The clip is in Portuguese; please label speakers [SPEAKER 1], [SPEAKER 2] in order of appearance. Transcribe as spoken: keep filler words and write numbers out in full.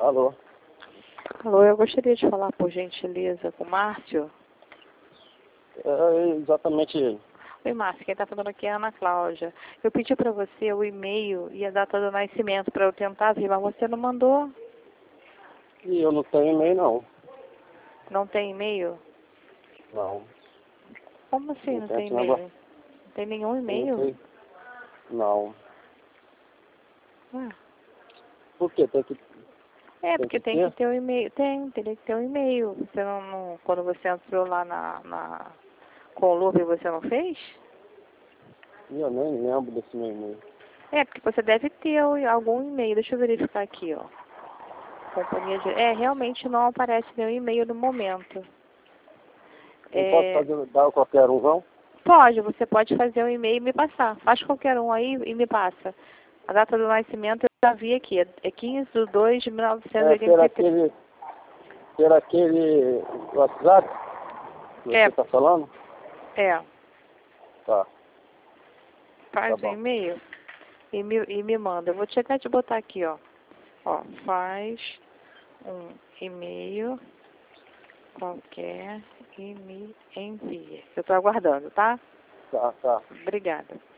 [SPEAKER 1] Alô?
[SPEAKER 2] Alô, eu gostaria de falar, por gentileza, com o Márcio.
[SPEAKER 1] É exatamente ele.
[SPEAKER 2] Oi, Márcio, quem está falando aqui é a Ana Cláudia. Eu pedi para você o e-mail e a data do nascimento para eu tentar ver, mas você não mandou.
[SPEAKER 1] E eu não tenho e-mail, não.
[SPEAKER 2] Não tem e-mail?
[SPEAKER 1] Não.
[SPEAKER 2] Como assim
[SPEAKER 1] Não
[SPEAKER 2] não
[SPEAKER 1] tem
[SPEAKER 2] tem
[SPEAKER 1] esse
[SPEAKER 2] e-mail?
[SPEAKER 1] negócio.
[SPEAKER 2] Não tem nenhum
[SPEAKER 1] Não
[SPEAKER 2] e-mail?
[SPEAKER 1] sei. Não.
[SPEAKER 2] Ué.
[SPEAKER 1] Por quê? Tem que,
[SPEAKER 2] É,
[SPEAKER 1] tem
[SPEAKER 2] porque
[SPEAKER 1] que
[SPEAKER 2] tem que
[SPEAKER 1] ter?
[SPEAKER 2] ter o e-mail. Tem, teria que ter um e-mail. Você não, não- quando você entrou lá na, na com o Louvre, você não fez?
[SPEAKER 1] E eu nem lembro desse meu e-mail.
[SPEAKER 2] É, porque você deve ter o- algum e-mail. Deixa eu verificar aqui, ó. Companhia de... É, realmente não aparece nenhum e-mail no momento.
[SPEAKER 1] Não posso
[SPEAKER 2] É,
[SPEAKER 1] fazer, dar qualquer um, não?
[SPEAKER 2] pode, você pode fazer um e-mail e me passar. Faz qualquer um aí e me passa. A data do nascimento eu já vi aqui, é quinze de dois de mil novecentos e
[SPEAKER 1] É por
[SPEAKER 2] oitenta e três.
[SPEAKER 1] aquele, por aquele WhatsApp que você
[SPEAKER 2] É,
[SPEAKER 1] está falando?
[SPEAKER 2] é.
[SPEAKER 1] Tá, tá
[SPEAKER 2] Faz um
[SPEAKER 1] bom.
[SPEAKER 2] e-mail e me, e me manda. Eu vou te até te botar aqui, ó. Ó, faz um e-mail qualquer e me envia. Eu tô aguardando, tá?
[SPEAKER 1] Tá, tá.
[SPEAKER 2] Obrigada.